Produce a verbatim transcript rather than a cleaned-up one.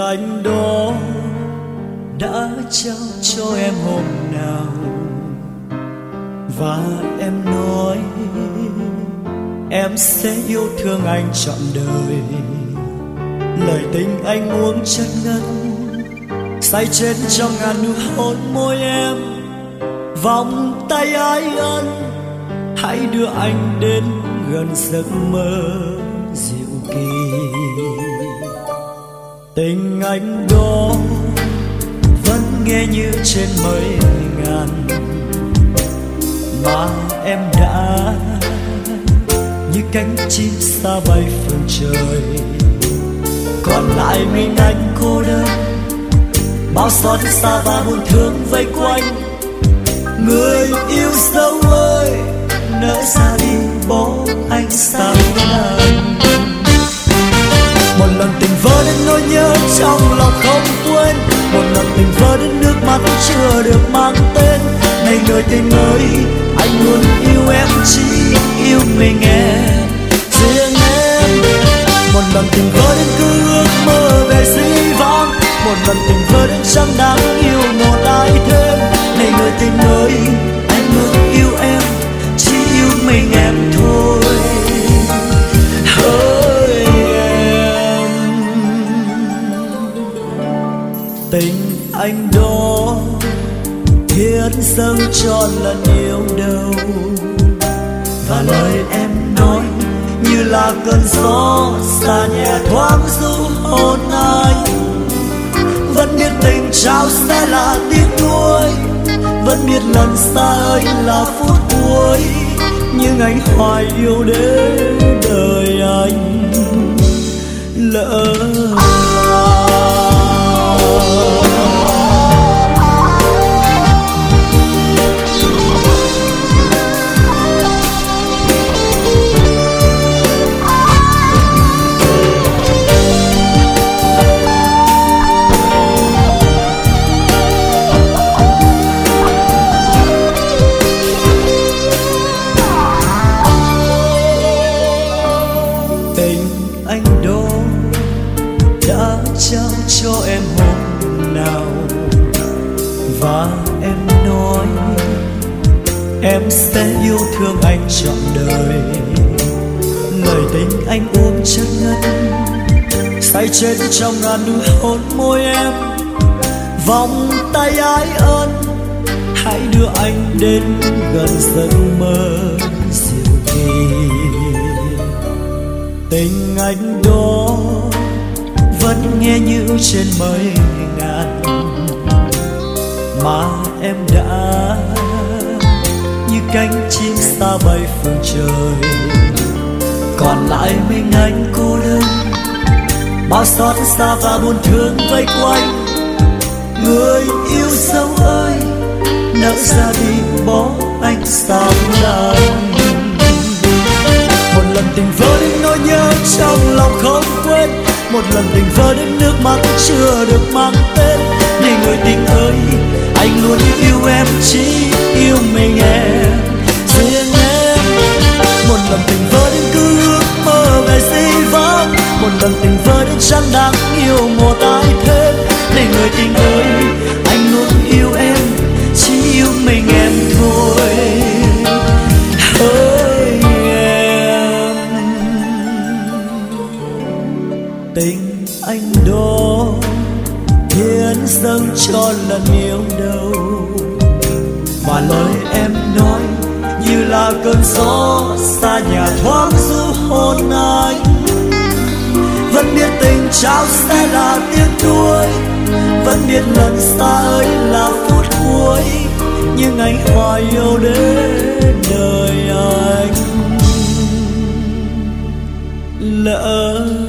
anh đó đã trao cho em hôm nào, và em nói em sẽ yêu thương anh trọn đời. Lời tình anh uống chất ngất, say chết trong ngàn nụ hôn môi em. Vòng tay ái ân, hãy đưa anh đến gần giấc mơ dịu kỳ. Tình anh đó vẫn nghe như trên mây ngàn, mà em đã như cánh chim xa bay phương trời. Còn lại mình anh cô đơn, bao xót xa và buồn thương vây quanh. Người yêu dấu ơi, nỡ ra đi bỏ anh sao anh. Một lần tình vỡ đến nỗi nhớ trong lòng không quên, một lần tình vỡ đến nước mắt chưa được mang tên. Này người tình ơi, anh luôn yêu em, chỉ yêu mình em, riêng em. Một lần tình vỡ đến cứ ước mơ về dĩ vãng, một lần tình vỡ đến chẳng đáng yêu một ai thêm. Này người tình ơi, anh luôn yêu em, chỉ yêu mình em thôi. Hỡi em, tình anh đó hiến dâng cho lần yêu đầu, và lời em nói như là cơn gió xa nhẹ thoáng du hồn anh. Vẫn biết tình trao sẽ là tiếc nuối, vẫn biết lần xa ấy là phút cuối, nhưng anh hoài yêu đến đời anh lỡ trao cho em hôm nào, và em nói em sẽ yêu thương anh trọn đời. Lời tình anh uống chất ngất, say chết trong ngàn nụ hôn môi em. Vòng tay ái ân, hãy đưa anh đến gần giấc mơ dịu kỳ. Tình anh đó vẫn nghe như trên mây ngàn, mà em đã như cánh chim xa bay phương trời. Còn lại mình anh cô đơn, bao xót xa và buồn thương vây quanh. Người yêu dấu ơi, nỡ ra đi bỏ anh sao anh. Một lần tình vỡ đến nỗi nhớ trong lòng không quên, một lần tình vỡ đến nước mắt chưa được mang tên. Này người tình ơi, anh luôn yêu em, chỉ yêu mình em, riêng em. Một lần tình vỡ đến cứ ước mơ về dĩ vãng, một lần tình vỡ đến chẳng đáng yêu một ai thêm. Này người tình ơi, anh luôn yêu em, chỉ yêu mình em thôi. Hỡi em, tình anh đó hiến dâng cho lần yêu đầu, và lời em nói như là cơn gió xa nhà thoáng du hồn anh. Vẫn biết tình trao sẽ là tiếc nuối, vẫn biết lần xa ấy là phút cuối, nhưng anh hoài yêu đến đời anh lỡ